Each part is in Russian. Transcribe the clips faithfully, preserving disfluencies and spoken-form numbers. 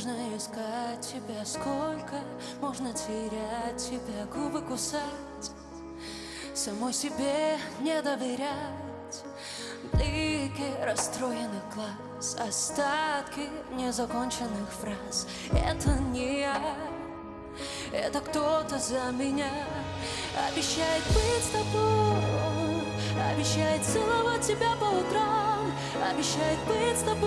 можно искать тебя, сколько можно терять тебя, губы кусать, самой себе не доверять, блики расстроенных глаз, остатки незаконченных фраз. Это не я, это кто-то за меня. Обещает быть с тобой, обещает целовать тебя по утрам, обещает быть с тобой,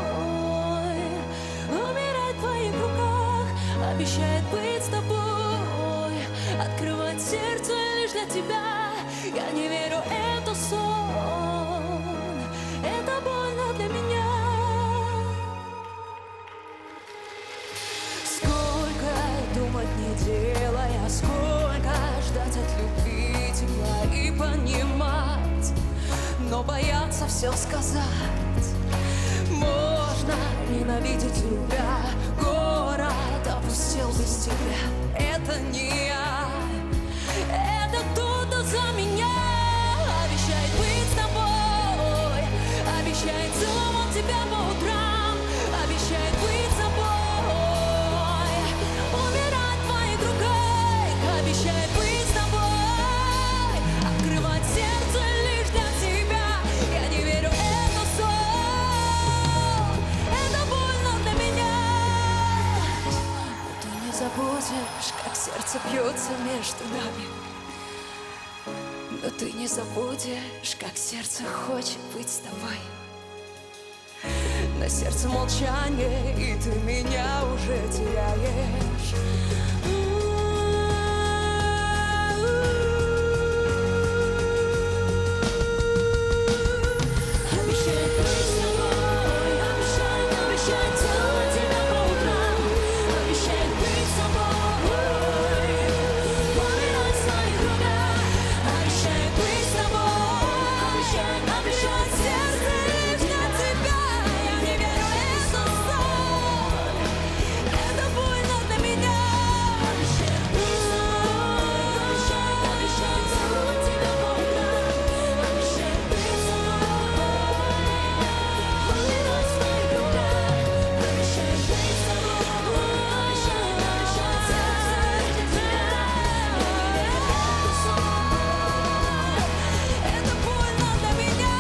умирать в твоих руках, обещает быть с тобой, открывать сердце лишь для тебя. Я не верю, это сон, это больно для меня. Сколько думать не делая, сколько ждать от любви тепла и понимать, но бояться все сказать. Можно ненавидеть любя, город опустел без тебя. Это не я, это кто-то за меня. Обещает быть с тобой, обещает целовать тебя по утрам, обещает быть с тобой, умирать в твоих руках, обещает быть с тобой, открывать сердце лишь для тебя. Я не верю, это сон, это больно для меня. Но ты не забудешь, как сердце бьется между нами. Но ты не забудешь, как сердце хочет быть с тобой. На сердце молчание, и ты меня уже теряешь. Обещает быть с тобой, обещает, обещает целовать тебя по утрам, обещает быть с тобой, умирать в своих руках, обещает быть с тобой, обещает, обещает сердце лишь для тебя. Я не верю, это сон, это больно для меня. Обещает быть с тобой, обещает, обещает целовать тебя по утрам, обещает быть с тобой, умирать в своих руках, обещает быть с тобой, обещает, обещает сердце лишь для тебя. Я не верю, это сон, это больно для меня.